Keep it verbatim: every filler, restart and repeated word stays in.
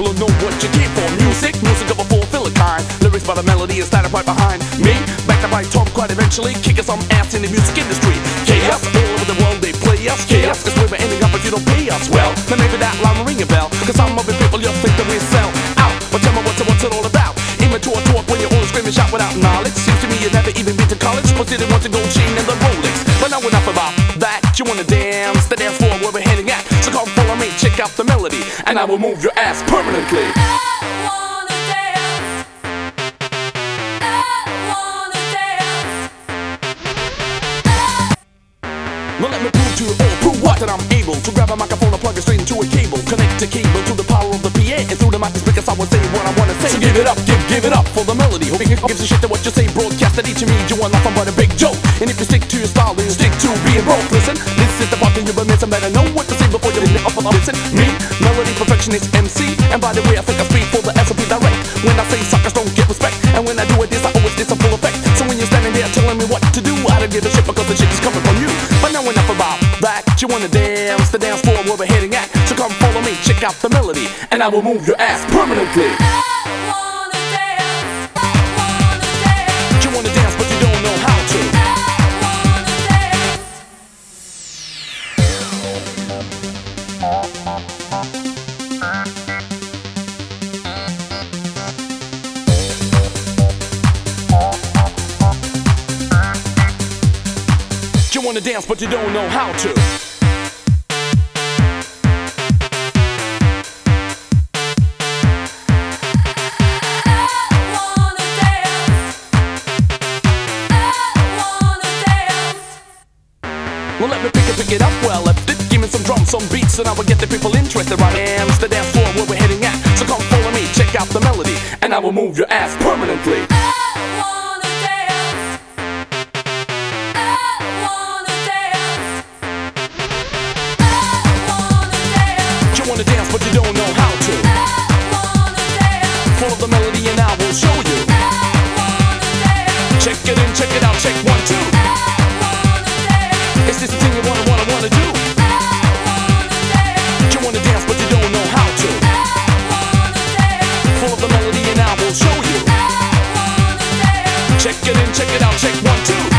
people who know what you came for. Music, music of a fulfilling kind. Lyrics by the melody is started right behind me. Backed up by Tom quite eventually, kicking some ass in the music industry. Chaos, all over the world they play us. Chaos, cause we're ending up if you don't pay us. Well, then maybe that line will ring a bell, cause some of the people you think that we sell out. But tell me what's it, what's it all about? Immature talk when you only scream and shout without knowledge. Seems to me you never even been to college, but didn't want the gold chain and the Rolex. But now enough about that, you wanna dance, the dance floor where we're heading at. So come follow me, check out the melody, and I will move your ass permanently. Well, let me prove to you all, prove what? That I'm able to grab a microphone and plug it straight into a cable. Connect a cable to the power of the P A, and through the mic speakers I will say what I wanna say. So give it up, give, give it up for the melody. Who gives a shit to what you say? Broadcast that each of me, you want nothing but a big joke. And if you stick to your style, then you stick to being broke. Listen, this is the part that you've been missing. Better know what to say before you up and listen. Me, melody perfectionist M C, and by the way, I think I speak for the S O P direct. When I say suckers don't get respect, and when I do it this, I always get some full effect. So when you're standing there telling me what to do, I don't give a shit because the shit is coming from you. But now enough about that, you wanna dance, the dance floor where we're heading at. So come follow me, check out the melody, and I will move your ass permanently. You wanna dance but you don't know how to. You wanna dance but you don't know how to. Well, let me pick it, pick it up well. Left it, give me some drums, some beats, and I will get the people interested. Right, am's the dance floor where we're heading at. So come follow me, check out the melody, and I will move your ass permanently. You wanna dance, but you don't know how to. Follow the melody, and I will show you. Check it in, check it out, check one, two. Is this the thing you wanna, wanna, wanna do? You wanna dance but you don't know how to. Follow the melody and I will show you. Check it in, check it out, check one, two.